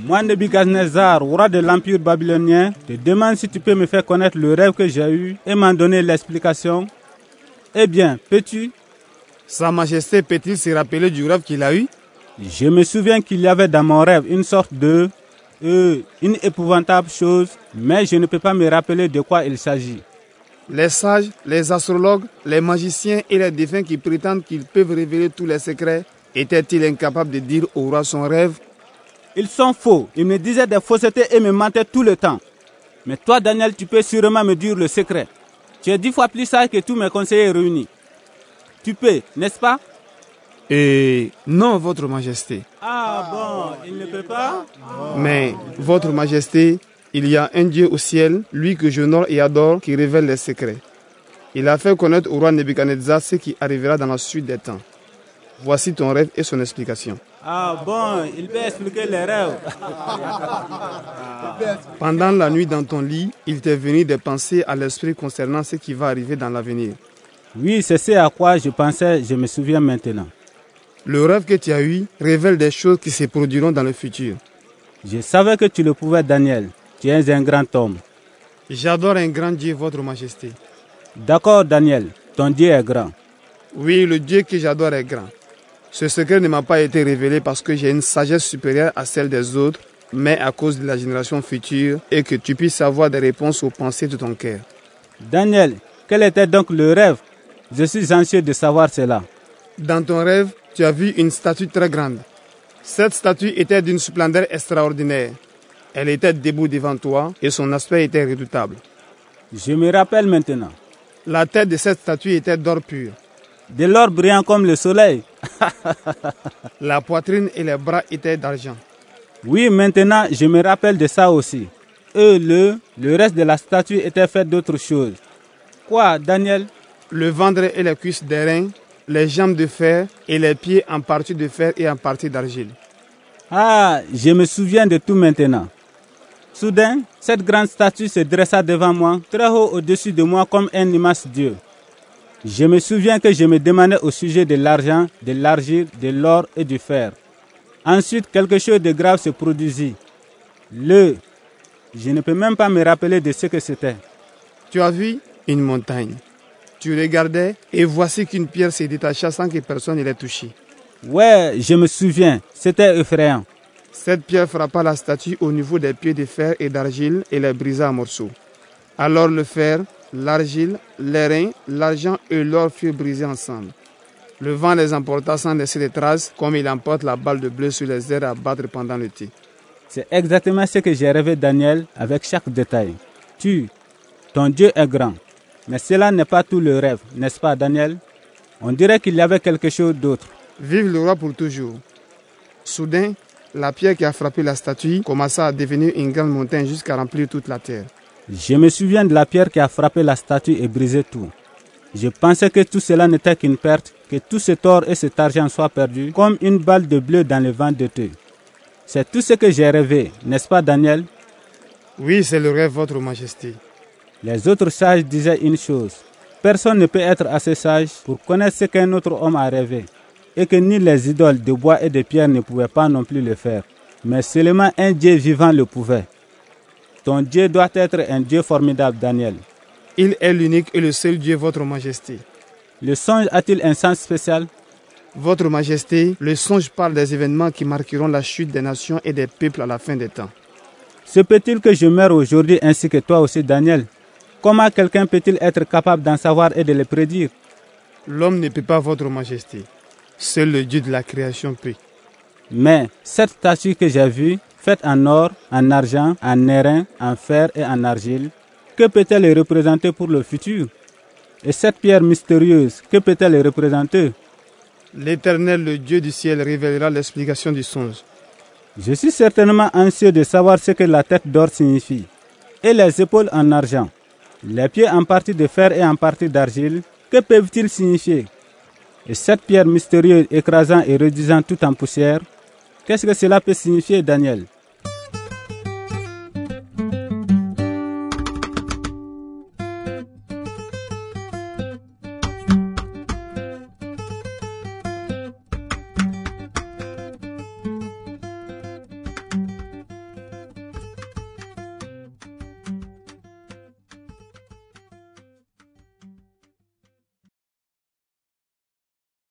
Moi, Nebuchadnezzar, roi de l'Empire babylonien, te demande si tu peux me faire connaître le rêve que j'ai eu et m'en donner l'explication. Eh bien, peux-tu? Sa Majesté peut-il se rappeler du rêve qu'il a eu? Je me souviens qu'il y avait dans mon rêve une sorte de... une épouvantable chose, mais je ne peux pas me rappeler de quoi il s'agit. Les sages, les astrologues, les magiciens et les défunts qui prétendent qu'ils peuvent révéler tous les secrets, étaient-ils incapables de dire au roi son rêve? Ils sont faux. Ils me disaient des faussetés et me mentaient tout le temps. Mais toi, Daniel, tu peux sûrement me dire le secret. Tu es 10 fois plus sage que tous mes conseillers réunis. Tu peux, n'est-ce pas? Non, votre Majesté. Ah bon, il ne peut pas? Mais, votre Majesté, il y a un Dieu au ciel, lui que j'honore et adore, qui révèle les secrets. Il a fait connaître au roi Nebuchadnezzar ce qui arrivera dans la suite des temps. Voici ton rêve et son explication. Ah bon, il peut expliquer les rêves. Pendant la nuit dans ton lit, il t'est venu des pensées à l'esprit concernant ce qui va arriver dans l'avenir. Oui, c'est ce à quoi je pensais, je me souviens maintenant. Le rêve que tu as eu révèle des choses qui se produiront dans le futur. Je savais que tu le pouvais, Daniel. Tu es un grand homme. J'adore un grand Dieu, votre Majesté. D'accord, Daniel, ton Dieu est grand. Oui, le Dieu que j'adore est grand. Ce secret ne m'a pas été révélé parce que j'ai une sagesse supérieure à celle des autres, mais à cause de la génération future et que tu puisses avoir des réponses aux pensées de ton cœur. Daniel, quel était donc le rêve? Je suis anxieux de savoir cela. Dans ton rêve, tu as vu une statue très grande. Cette statue était d'une splendeur extraordinaire. Elle était debout devant toi et son aspect était redoutable. Je me rappelle maintenant. La tête de cette statue était d'or pur. De l'or brillant comme le soleil. La poitrine et les bras étaient d'argent. Oui, maintenant, je me rappelle de ça aussi. Le reste de la statue était fait d'autres choses. Quoi, Daniel? Le ventre et les cuisses d'airain, les jambes de fer et les pieds en partie de fer et en partie d'argile. Ah, je me souviens de tout maintenant. Soudain, cette grande statue se dressa devant moi, très haut au-dessus de moi comme un immense Dieu. Je me souviens que je me demandais au sujet de l'argent, de l'argile, de l'or et du fer. Ensuite, quelque chose de grave se produisit. Je ne peux même pas me rappeler de ce que c'était. Tu as vu une montagne. Tu regardais et voici qu'une pierre s'est détachée sans que personne ne l'ait touchée. Ouais, je me souviens, c'était effrayant. Cette pierre frappa la statue au niveau des pieds de fer et d'argile et les brisa en morceaux. Alors le fer, l'argile, l'airain, l'argent et l'or furent brisés ensemble. Le vent les emporta sans laisser de traces, comme il emporte la balle de bleu sur les airs à battre pendant l'été. C'est exactement ce que j'ai rêvé, Daniel, avec chaque détail. Ton Dieu est grand. Mais cela n'est pas tout le rêve, n'est-ce pas, Daniel? On dirait qu'il y avait quelque chose d'autre. Vive le roi pour toujours. Soudain, la pierre qui a frappé la statue commença à devenir une grande montagne jusqu'à remplir toute la terre. Je me souviens de la pierre qui a frappé la statue et brisé tout. Je pensais que tout cela n'était qu'une perte, que tout cet or et cet argent soient perdus comme une balle de bleu dans le vent d'été. C'est tout ce que j'ai rêvé, n'est-ce pas, Daniel? Oui, c'est le rêve, votre Majesté. Les autres sages disaient une chose. Personne ne peut être assez sage pour connaître ce qu'un autre homme a rêvé, et que ni les idoles de bois et de pierre ne pouvaient pas non plus le faire, mais seulement un Dieu vivant le pouvait. Ton Dieu doit être un Dieu formidable, Daniel. Il est l'unique et le seul Dieu, votre Majesté. Le songe a-t-il un sens spécial? Votre Majesté, le songe parle des événements qui marqueront la chute des nations et des peuples à la fin des temps. Se peut-il que je meure aujourd'hui ainsi que toi aussi, Daniel? Comment quelqu'un peut-il être capable d'en savoir et de le prédire? L'homme ne peut pas, votre Majesté. Seul le Dieu de la création peut. Mais cette statue que j'ai vue, faite en or, en argent, en airain, en fer et en argile, que peut-elle représenter pour le futur? Et cette pierre mystérieuse, que peut-elle représenter? L'Éternel, le Dieu du ciel, révélera l'explication du songe. Je suis certainement anxieux de savoir ce que la tête d'or signifie, et les épaules en argent. Les pieds en partie de fer et en partie d'argile, que peuvent-ils signifier? Et cette pierre mystérieuse écrasant et réduisant tout en poussière, qu'est-ce que cela peut signifier, Daniel?